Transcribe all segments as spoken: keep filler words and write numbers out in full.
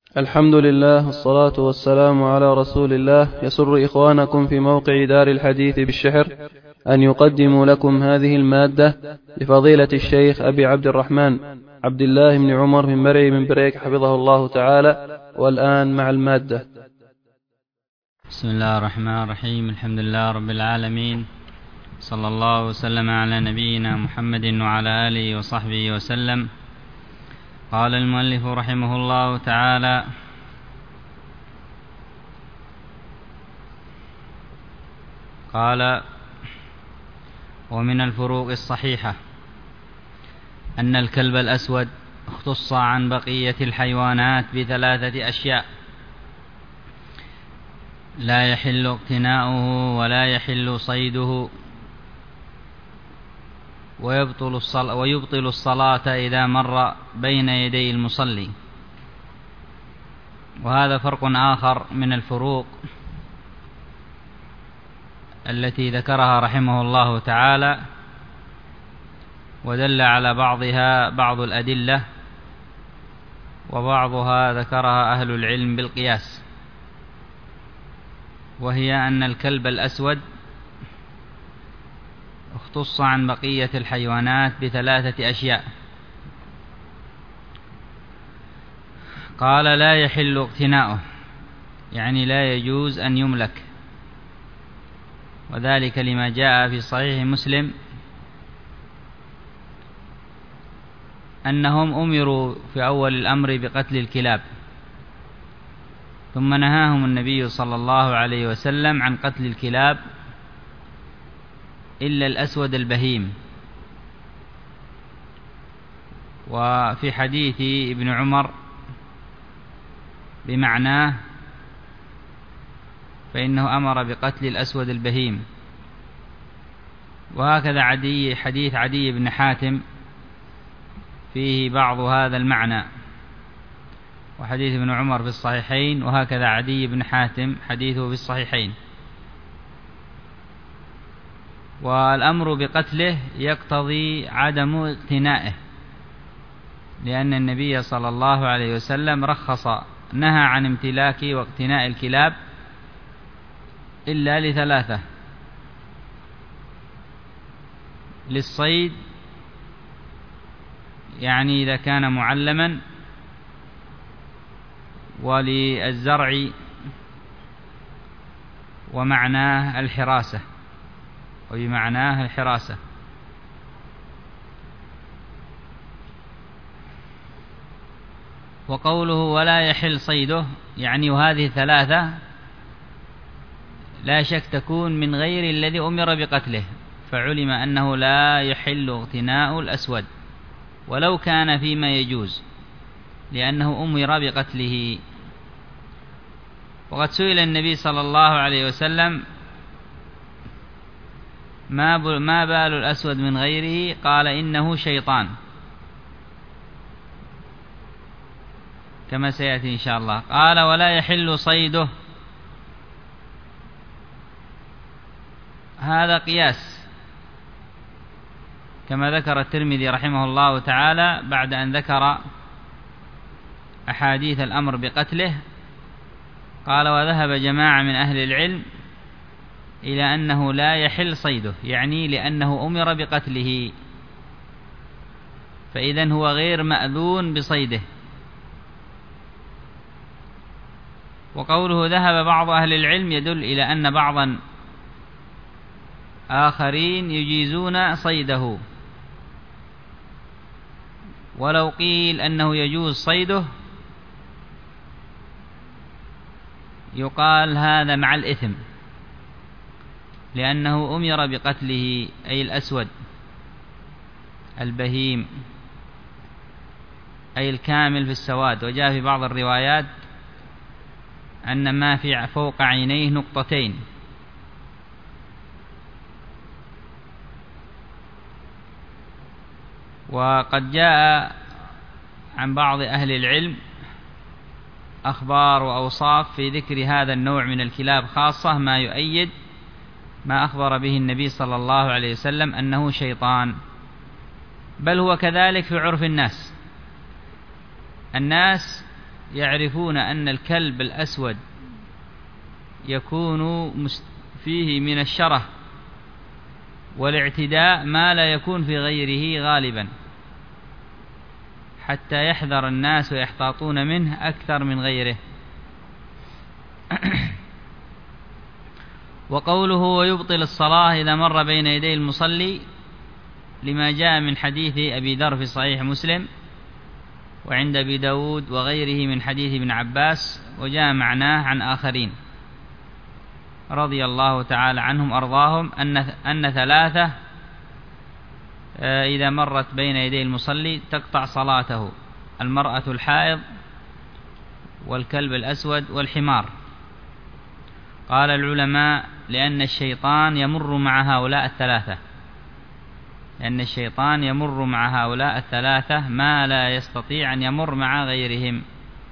الحمد لله والصلاة والسلام على رسول الله. يسر إخوانكم في موقع دار الحديث بالشحر أن يقدموا لكم هذه المادة لفضيلة الشيخ أبي عبد الرحمن عبد الله بن عمر بن مرعي بن بريك حفظه الله تعالى. والآن مع المادة. بسم الله الرحمن الرحيم. الحمد لله رب العالمين، صلى الله وسلم على نبينا محمد وعلى آله وصحبه وسلم. قال المؤلف رحمه الله تعالى: قال: ومن الفروق الصحيحة أن الكلب الأسود اختص عن بقية الحيوانات بثلاثة أشياء: لا يحل اقتناؤه، ولا يحل صيده، ويبطل الصلاة, ويبطل الصلاة إذا مر بين يدي المصلي. وهذا فرق آخر من الفروق التي ذكرها رحمه الله تعالى، ودل على بعضها بعض الأدلة، وبعضها ذكرها أهل العلم بالقياس. وهي أن الكلب الأسود اختص عن بقية الحيوانات بثلاثة أشياء. قال: لا يحل اقتناؤه، يعني لا يجوز أن يملك، وذلك لما جاء في صحيح مسلم أنهم أمروا في أول الأمر بقتل الكلاب، ثم نهاهم النبي صلى الله عليه وسلم عن قتل الكلاب إلا الأسود البهيم. وفي حديث ابن عمر بمعناه، فإنه أمر بقتل الأسود البهيم. وهكذا عدي حديث عدي بن حاتم فيه بعض هذا المعنى، وحديث ابن عمر في الصحيحين، وهكذا عدي بن حاتم حديثه في الصحيحين. والأمر بقتله يقتضي عدم اقتنائه، لأن النبي صلى الله عليه وسلم رخص نهى عن امتلاك واقتناء الكلاب إلا لثلاثة: للصيد، يعني إذا كان معلما، وللزرع، ومعناه الحراسة، وبمعناه الحراسة. وقوله ولا يحل صيده، يعني وهذه الثلاثة لا شك تكون من غير الذي أمر بقتله، فعلم أنه لا يحل اغتناء الأسود ولو كان فيما يجوز، لأنه أمر بقتله. وقد سئل النبي صلى الله عليه وسلم: ما بال الأسود من غيره؟ قال: إنه شيطان، كما سيأتي إن شاء الله. قال: ولا يحل صيده، هذا قياس، كما ذكر الترمذي رحمه الله تعالى بعد أن ذكر أحاديث الأمر بقتله. قال: وذهب جماعة من أهل العلم إلى أنه لا يحل صيده، يعني لأنه أمر بقتله، فإذن هو غير مأذون بصيده. وقوله ذهب بعض أهل العلم يدل إلى أن بعضا آخرين يجيزون صيده، ولو قيل أنه يجوز صيده يقال هذا مع الإثم، لأنه أمر بقتله، أي الأسود البهيم، أي الكامل في السواد. وجاء في بعض الروايات أن ما في فوق عينيه نقطتين. وقد جاء عن بعض أهل العلم أخبار وأوصاف في ذكر هذا النوع من الكلاب خاصة، ما يؤيد ما أخبر به النبي صلى الله عليه وسلم أنه شيطان. بل هو كذلك في عرف الناس. الناس يعرفون أن الكلب الأسود يكون فيه من الشره والاعتداء ما لا يكون في غيره غالبا، حتى يحذر الناس ويحتاطون منه أكثر من غيره. وقوله ويبطل الصلاة إذا مر بين يدي المصلي لما جاء من حديث أبي ذر في صحيح مسلم وعند أبي داود وغيره من حديث ابن عباس، وجاء معناه عن آخرين رضي الله تعالى عنهم أرضاهم أن أن ثلاثة إذا مرت بين يدي المصلي تقطع صلاته: المرأة الحائض والكلب الأسود والحمار. قال العلماء لأن الشيطان يمر مع هؤلاء الثلاثة لأن الشيطان يمر مع هؤلاء الثلاثة ما لا يستطيع أن يمر مع غيرهم.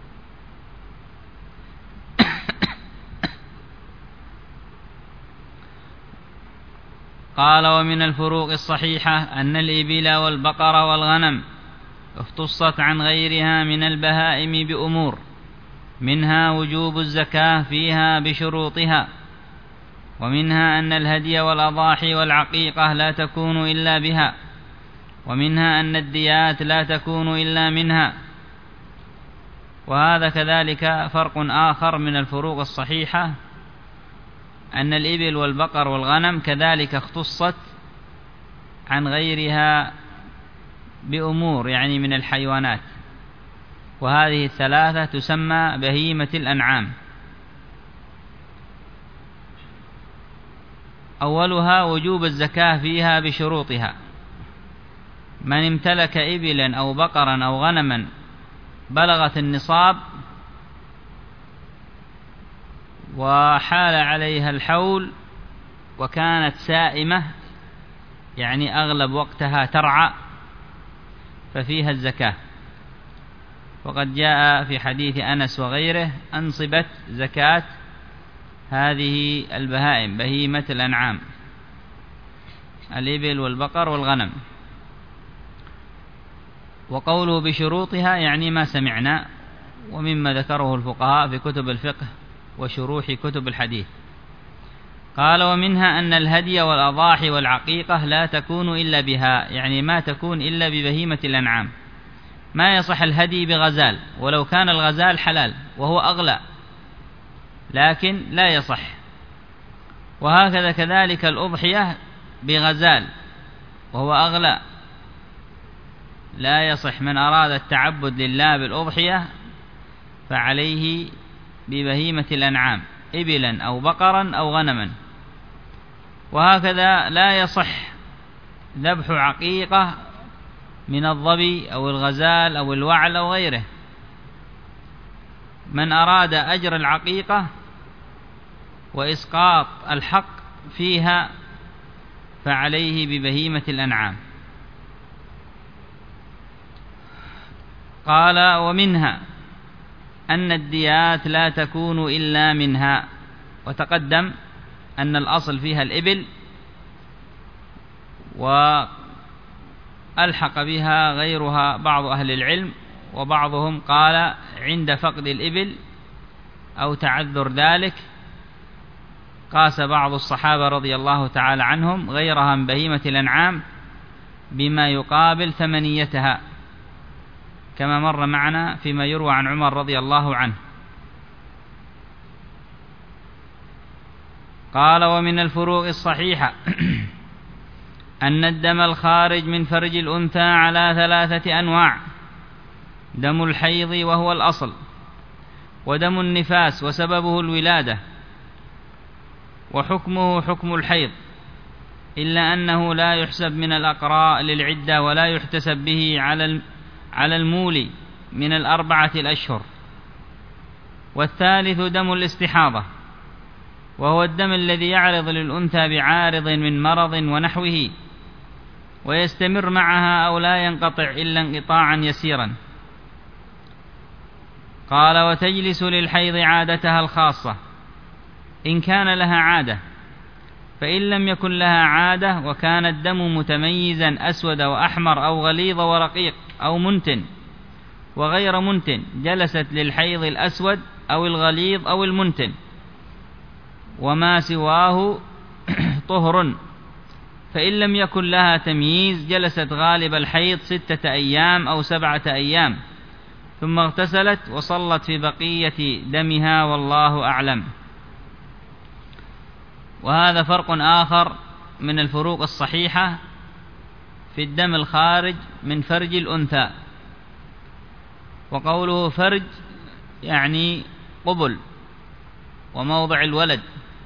قال ومن الفروق الصحيحة أن الإبل والبقر والغنم اختصت عن غيرها من البهائم بأمور، منها وجوب الزكاة فيها بشروطها، ومنها أن الهدي والأضاحي والعقيقة لا تكون إلا بها، ومنها أن الديات لا تكون إلا منها. وهذا كذلك فرق آخر من الفروق الصحيحة، أن الإبل والبقر والغنم كذلك اختصت عن غيرها بأمور، يعني من الحيوانات، وهذه الثلاثة تسمى بهيمة الأنعام. أولها وجوب الزكاة فيها بشروطها: من امتلك إبلا أو بقرا أو غنما بلغت النصاب وحال عليها الحول وكانت سائمة، يعني أغلب وقتها ترعى، ففيها الزكاة. وقد جاء في حديث أنس وغيره أنصبت زكاة هذه البهائم بهيمة الأنعام الإبل والبقر والغنم. وقوله بشروطها يعني ما سمعنا، ومما ذكره الفقهاء في كتب الفقه وشروح كتب الحديث. قال ومنها أن الهدي والأضاحي والعقيقة لا تكون إلا بها، يعني ما تكون إلا ببهيمة الأنعام. ما يصح الهدي بغزال، ولو كان الغزال حلال وهو أغلى لكن لا يصح. وهكذا كذلك الأضحية بغزال وهو أغلى لا يصح. من أراد التعبد لله بالأضحية فعليه ببهيمة الأنعام، إبلا أو بقرا أو غنما. وهكذا لا يصح ذبح عقيقة من الظبي أو الغزال أو الوعل أو غيره. من أراد أجر العقيقة وإسقاط الحق فيها فعليه ببهيمة الأنعام. قال ومنها أن الديات لا تكون إلا منها، وتقدم أن الأصل فيها الإبل، وألحق بها غيرها بعض أهل العلم، وبعضهم قال عند فقد الإبل أو تعذر ذلك قاس بعض الصحابة رضي الله تعالى عنهم غيرها من بهيمة الأنعام بما يقابل ثمنيتها، كما مر معنا فيما يروى عن عمر رضي الله عنه. قال ومن الفروق الصحيحة أن الدم الخارج من فرج الأنثى على ثلاثة أنواع: دم الحيض وهو الأصل، ودم النفاس وسببه الولادة، وحكمه حكم الحيض، إلا أنه لا يحسب من الأقراء للعدة ولا يحتسب به على على المولي من الأربعة الأشهر. والثالث دم الاستحاضة، وهو الدم الذي يعرض للأنثى بعارض من مرض ونحوه ويستمر معها أو لا ينقطع إلا انقطاعا يسيرا. قال وتجلس للحيض عادتها الخاصة إن كان لها عادة، فإن لم يكن لها عادة وكان الدم متميزا أسود وأحمر أو غليظ ورقيق أو منتن وغير منتن جلست للحيض الأسود أو الغليظ أو المنتن، وما سواه طهر، فإن لم يكن لها تمييز جلست غالب الحيض ستة أيام أو سبعة أيام، ثم اغتسلت وصلت في بقية دمها، والله أعلم. وهذا فرق آخر من الفروق الصحيحة في الدم الخارج من فرج الأنثى. وقوله فرج يعني قبل وموضع الولد،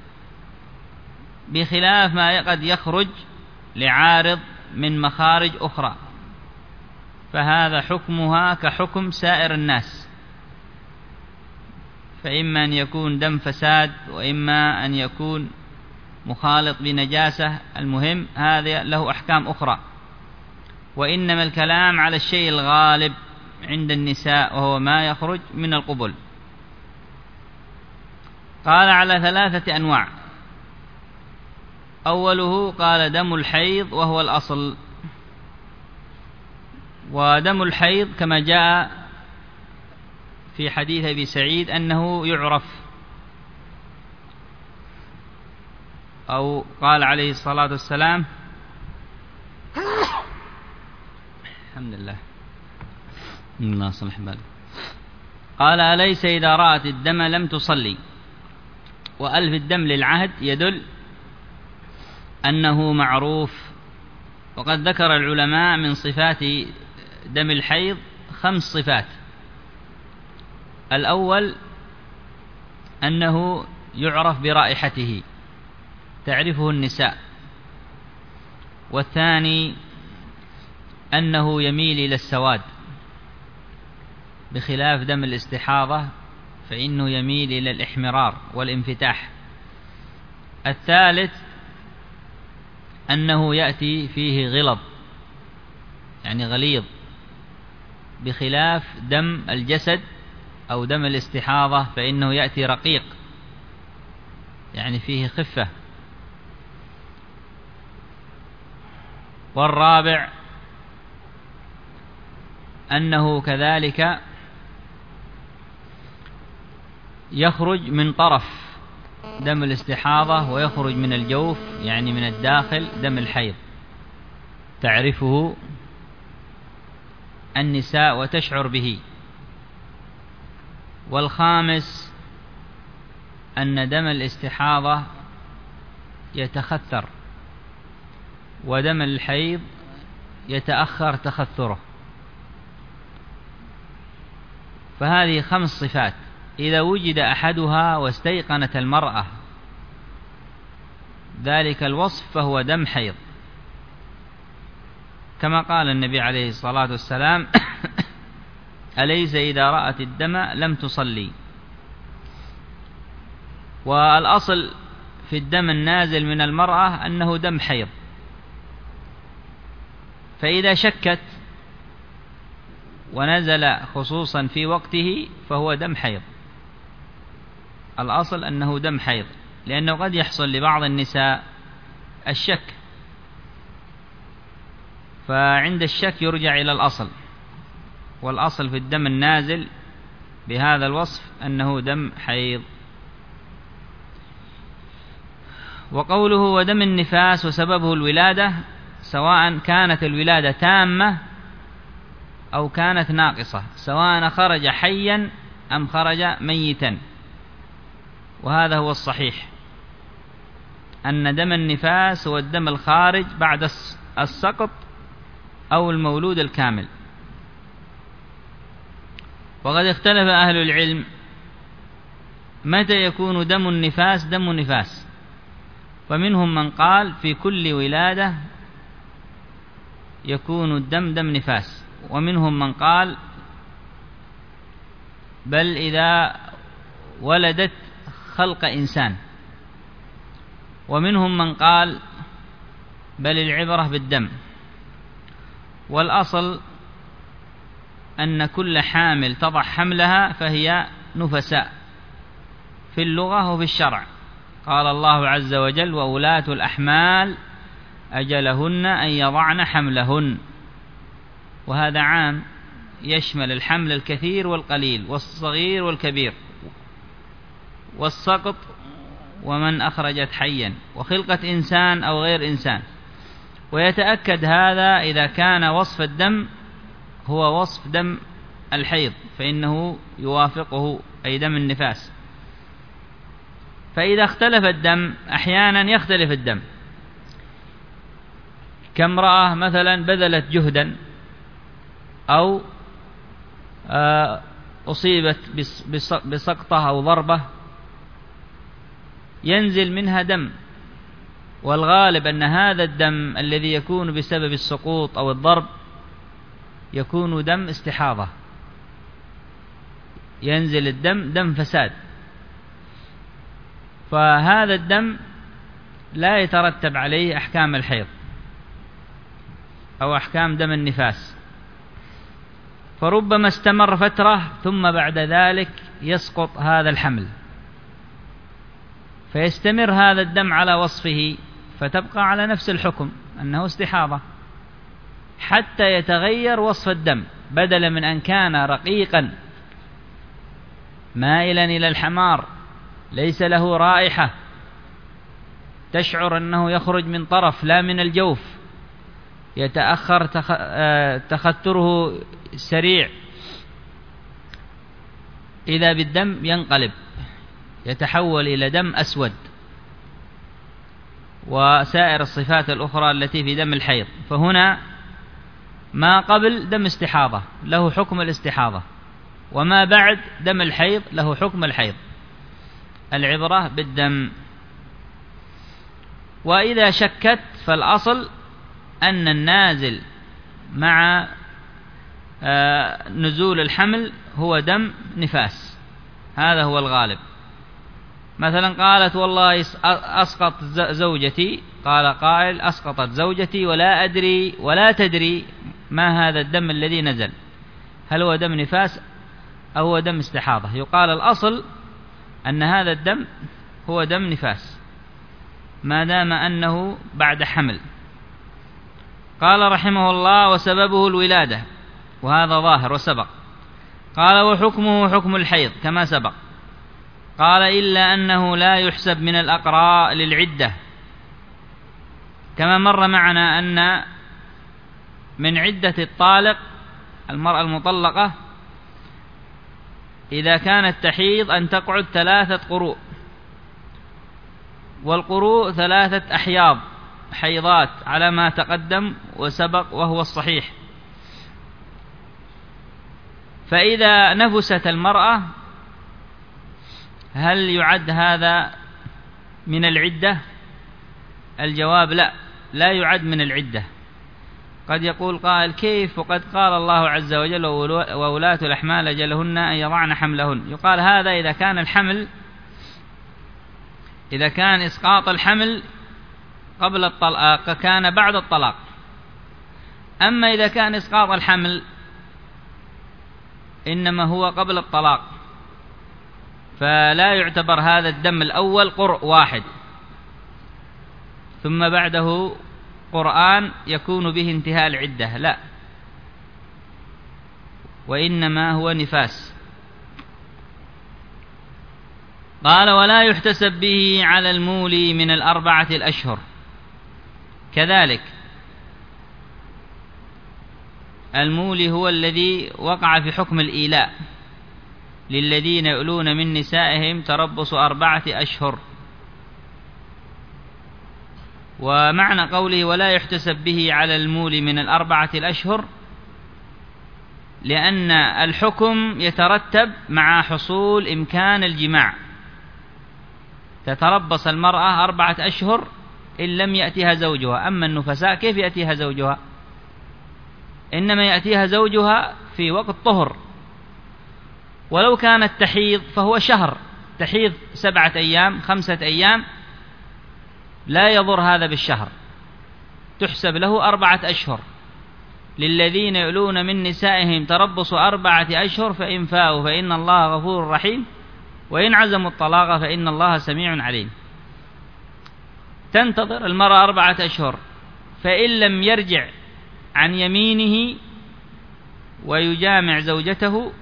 بخلاف ما قد يخرج لعارض من مخارج أخرى، فهذا حكمها كحكم سائر الناس، فإما أن يكون دم فساد وإما أن يكون مخالط بنجاسة، المهم هذا له أحكام أخرى. وإنما الكلام على الشيء الغالب عند النساء وهو ما يخرج من القبل. قال على ثلاثة أنواع. أوله قال دم الحيض وهو الأصل، ودم الحيض كما جاء في حديث أبي سعيد أنه يعرف، أو قال عليه الصلاة والسلام الحمد لله الله صلح بالك، قال أليس إذا رأت الدم لم تصلي، وألف الدم للعهد يدل أنه معروف. وقد ذكر العلماء من صفات دم الحيض خمس صفات. الأول أنه يعرف برائحته تعرفه النساء، والثاني أنه يميل إلى السواد بخلاف دم الاستحاضة فإنه يميل إلى الإحمرار والانفتاح. الثالث أنه يأتي فيه غلظ يعني غليظ، بخلاف دم الجسد أو دم الاستحاضة فإنه يأتي رقيق يعني فيه خفة. والرابع أنه كذلك يخرج من طرف دم الاستحاضة ويخرج من الجوف يعني من الداخل دم الحيض، تعرفه النساء وتشعر به. والخامس أن دم الاستحاضة يتخثر ودم الحيض يتأخر تخثره. فهذه خمس صفات، إذا وجد أحدها واستيقنت المرأة ذلك الوصف فهو دم حيض، كما قال النبي عليه الصلاة والسلام أليس إذا رأت الدم لم تصلي. والأصل في الدم النازل من المرأة أنه دم حيض، فإذا شكت ونزل خصوصا في وقته فهو دم حيض. الأصل أنه دم حيض، لأنه قد يحصل لبعض النساء الشك، فعند الشك يرجع إلى الأصل، والأصل في الدم النازل بهذا الوصف أنه دم حيض. وقوله ودم النفاس وسببه الولادة، سواء كانت الولادة تامة أو كانت ناقصة، سواء خرج حيا أم خرج ميتا، وهذا هو الصحيح أن دم النفاس هو الدم الخارج بعد السقط أو المولود الكامل. وقد اختلف أهل العلم متى يكون دم النفاس دم نفاس، فمنهم من قال في كل ولادة يكون الدم دم نفاس، ومنهم من قال بل إذا ولدت خلق إنسان، ومنهم من قال بل العبرة بالدم. والأصل أن كل حامل تضع حملها فهي نفساء في اللغة وفي الشرع. قال الله عز وجل وأولاة الأحمال أجلهن أن يضعن حملهن، وهذا عام يشمل الحمل الكثير والقليل والصغير والكبير والسقط ومن أخرجت حيا وخلقة إنسان أو غير إنسان. ويتأكد هذا إذا كان وصف الدم هو وصف دم الحيض فإنه يوافقه أي دم النفاس. فإذا اختلف الدم أحيانا يختلف الدم، كامرأة مثلا بذلت جهدا أو أصيبت بسقطة أو ضربة ينزل منها دم، والغالب أن هذا الدم الذي يكون بسبب السقوط أو الضرب يكون دم استحاضة، ينزل الدم دم فساد. فهذا الدم لا يترتب عليه أحكام الحيض أو أحكام دم النفاس، فربما استمر فترة ثم بعد ذلك يسقط هذا الحمل، فيستمر هذا الدم على وصفه فتبقى على نفس الحكم أنه استحاضة حتى يتغير وصف الدم، بدلا من أن كان رقيقا مائلا إلى الحمار ليس له رائحة تشعر أنه يخرج من طرف لا من الجوف، يتأخر تخثره سريع، إذا بالدم ينقلب يتحول إلى دم أسود وسائر الصفات الأخرى التي في دم الحيض. فهنا ما قبل دم استحاضة له حكم الاستحاضة، وما بعد دم الحيض له حكم الحيض، العبرة بالدم. وإذا شكت فالأصل أن النازل مع نزول الحمل هو دم نفاس، هذا هو الغالب. مثلا قالت والله أسقط زوجتي، قال قائل أسقطت زوجتي ولا أدري ولا تدري ما هذا الدم الذي نزل، هل هو دم نفاس أو هو دم استحاضة؟ يقال الأصل أن هذا الدم هو دم نفاس ما دام أنه بعد حمل. قال رحمه الله وسببه الولادة، وهذا ظاهر وسبق. قال وحكمه حكم الحيض كما سبق. قال إلا أنه لا يحسب من الأقراء للعدة، كما مر معنا أن من عدة الطالق المرأة المطلقة إذا كانت تحيض أن تقعد ثلاثة قروء، والقروء ثلاثة أحياض حيضات على ما تقدم وسبق وهو الصحيح. فإذا نفست المرأة هل يعد هذا من العدة؟ الجواب لا، لا يعد من العدة. قد يقول قائل كيف وقد قال الله عز وجل وولاة الأحمال أجلهن أن يضعن حملهن؟ يقال هذا إذا كان الحمل إذا كان إسقاط الحمل قبل الطلاق كان بعد الطلاق، أما إذا كان إسقاط الحمل إنما هو قبل الطلاق فلا يعتبر هذا الدم الأول قرء واحد ثم بعده قرآن يكون به انتهاء العدة، لا، وإنما هو نفاس. قال ولا يحتسب به على المولي من الأربعة الأشهر. كذلك المولي هو الذي وقع في حكم الإيلاء للذين يؤلون من نسائهم تربص أربعة أشهر. ومعنى قوله ولا يحتسب به على المولي من الأربعة الأشهر لأن الحكم يترتب مع حصول إمكان الجماع، تتربص المرأة أربعة أشهر إن لم يأتيها زوجها. أما النفساء كيف يأتيها زوجها؟ إنما يأتيها زوجها في وقت طهر، ولو كانت تحيض فهو شهر، تحيض سبعة أيام خمسة أيام لا يضر هذا بالشهر، تحسب له أربعة أشهر. للذين يؤلون من نسائهم تربص أربعة أشهر فإن فاءوا فإن الله غفور رحيم وإن عزموا الطلاق فإن الله سميع عليم. تنتظر المرأة أربعة أشهر، فإن لم يرجع عن يمينه ويجامع زوجته،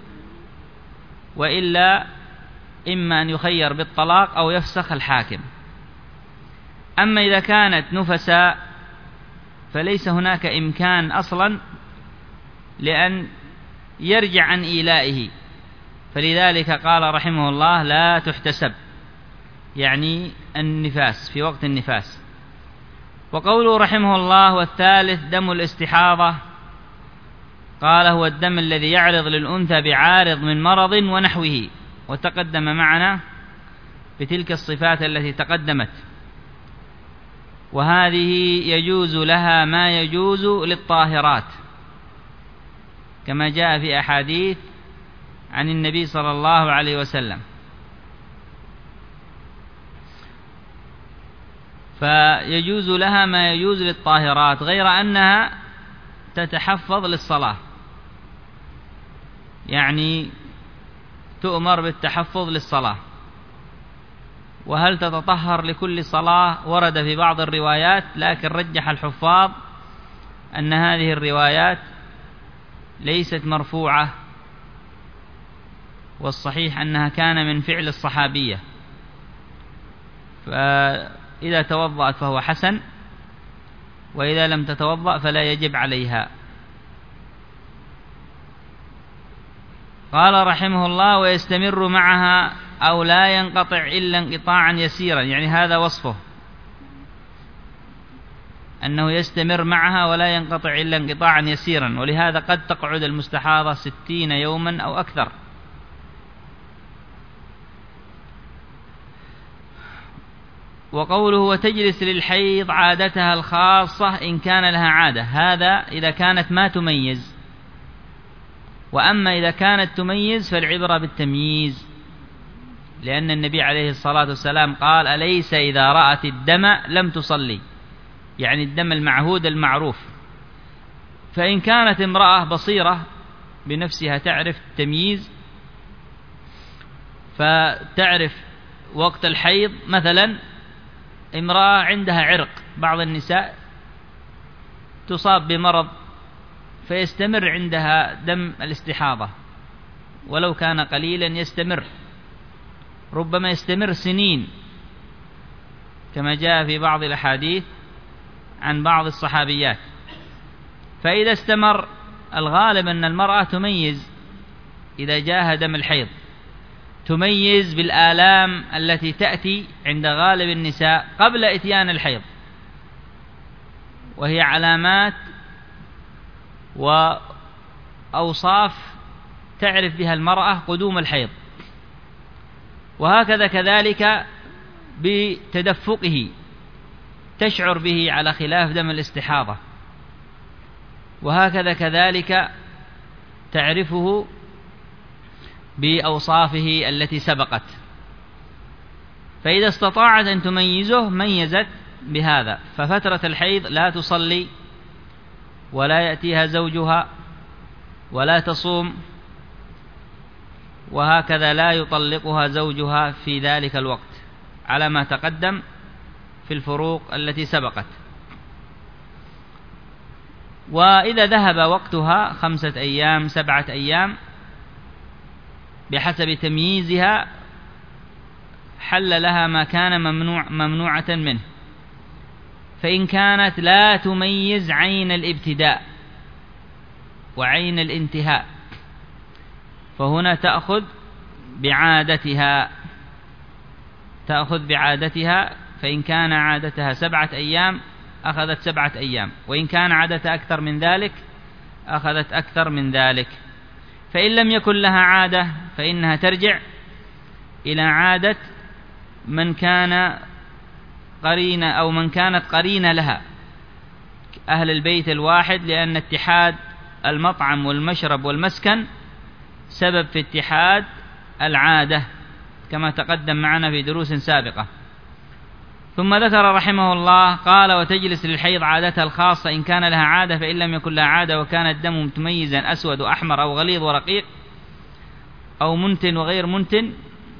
وإلا إما أن يخير بالطلاق أو يفسخ الحاكم. أما إذا كانت نفساء فليس هناك إمكان أصلا لأن يرجع عن إيلائه، فلذلك قال رحمه الله لا تحتسب، يعني النفاس في وقت النفاس. وقوله رحمه الله والثالث دم الاستحاضة، قال هو الدم الذي يعرض للأنثى بعارض من مرض ونحوه، وتقدم معنا بتلك الصفات التي تقدمت. وهذه يجوز لها ما يجوز للطاهرات، كما جاء في أحاديث عن النبي صلى الله عليه وسلم. فيجوز لها ما يجوز للطاهرات، غير أنها تتحفظ للصلاة، يعني تؤمر بالتحفظ للصلاة. وهل تتطهر لكل صلاة ورد في بعض الروايات، لكن رجح الحفاظ أن هذه الروايات ليست مرفوعة، والصحيح أنها كان من فعل الصحابية، فإذا توضأت فهو حسن، وإذا لم تتوضأ فلا يجب عليها. قال رحمه الله ويستمر معها أو لا ينقطع إلا انقطاعا يسيرا، يعني هذا وصفه أنه يستمر معها ولا ينقطع إلا انقطاعا يسيرا، ولهذا قد تقعد المستحاضة ستين يوما أو أكثر. وقوله وتجلس للحيض عادتها الخاصة إن كان لها عادة، هذا إذا كانت ما تميز. وأما إذا كانت تميز فالعبرة بالتمييز، لأن النبي عليه الصلاة والسلام قال أليس إذا رأت الدم لم تصلي، يعني الدم المعهود المعروف. فإن كانت امرأة بصيرة بنفسها تعرف التمييز، فتعرف وقت الحيض، مثلا امرأة عندها عرق، بعض النساء تصاب بمرض فيستمر عندها دم الاستحاضة، ولو كان قليلا يستمر، ربما يستمر سنين، كما جاء في بعض الأحاديث عن بعض الصحابيات. فإذا استمر، الغالب أن المرأة تميز إذا جاءها دم الحيض، تميز بالآلام التي تأتي عند غالب النساء قبل إتيان الحيض، وهي علامات وأوصاف تعرف بها المرأة قدوم الحيض. وهكذا كذلك بتدفقه تشعر به على خلاف دم الاستحاضة، وهكذا كذلك تعرفه بأوصافه التي سبقت. فإذا استطاعت أن تميزه ميزت بهذا، ففترة الحيض لا تصلي ولا يأتيها زوجها ولا تصوم، وهكذا لا يطلقها زوجها في ذلك الوقت، على ما تقدم في الفروق التي سبقت. وإذا ذهب وقتها خمسة أيام سبعة أيام بحسب تمييزها حل لها ما كان ممنوع ممنوعة منه. فإن كانت لا تميز عين الابتداء وعين الانتهاء فهنا تأخذ بعادتها تأخذ بعادتها فإن كان عادتها سبعة أيام أخذت سبعة أيام، وإن كان عادتها أكثر من ذلك أخذت أكثر من ذلك. فإن لم يكن لها عادة فإنها ترجع إلى عادة من كان قرينة أو من كانت قرينة لها، أهل البيت الواحد، لأن اتحاد المطعم والمشرب والمسكن سبب في اتحاد العادة كما تقدم معنا في دروس سابقة. ثم ذكر رحمه الله قال وتجلس للحيض عادتها الخاصة إن كان لها عادة، فإن لم يكن لها عادة وكان الدم متميزا أسود وأحمر أو غليظ ورقيق أو منتن وغير منتن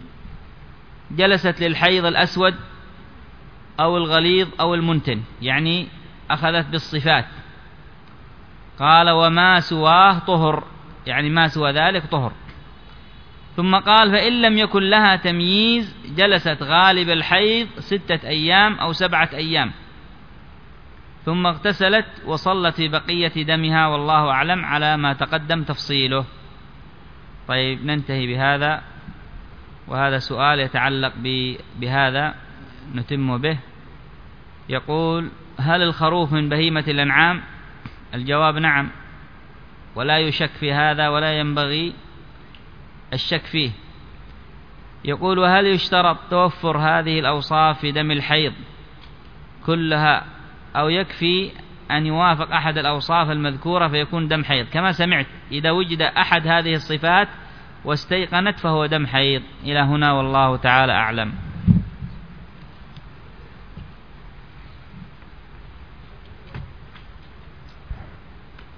جلست للحيض الأسود أو الغليظ أو المنتن، يعني أخذت بالصفات. قال وما سواه طهر، يعني ما سوى ذلك طهر. ثم قال فإن لم يكن لها تمييز جلست غالب الحيض ستة أيام أو سبعة أيام ثم اغتسلت وصلت في بقية دمها، والله أعلم، على ما تقدم تفصيله. طيب ننتهي بهذا، وهذا سؤال يتعلق بهذا نتم به. يقول: هل الخروف من بهيمة الأنعام؟ الجواب نعم، ولا يشك في هذا ولا ينبغي الشك فيه. يقول: وهل يشترط توفر هذه الأوصاف في دم الحيض كلها، أو يكفي أن يوافق أحد الأوصاف المذكورة فيكون دم حيض؟ كما سمعت، إذا وجد أحد هذه الصفات واستيقنت فهو دم حيض. إلى هنا والله تعالى أعلم.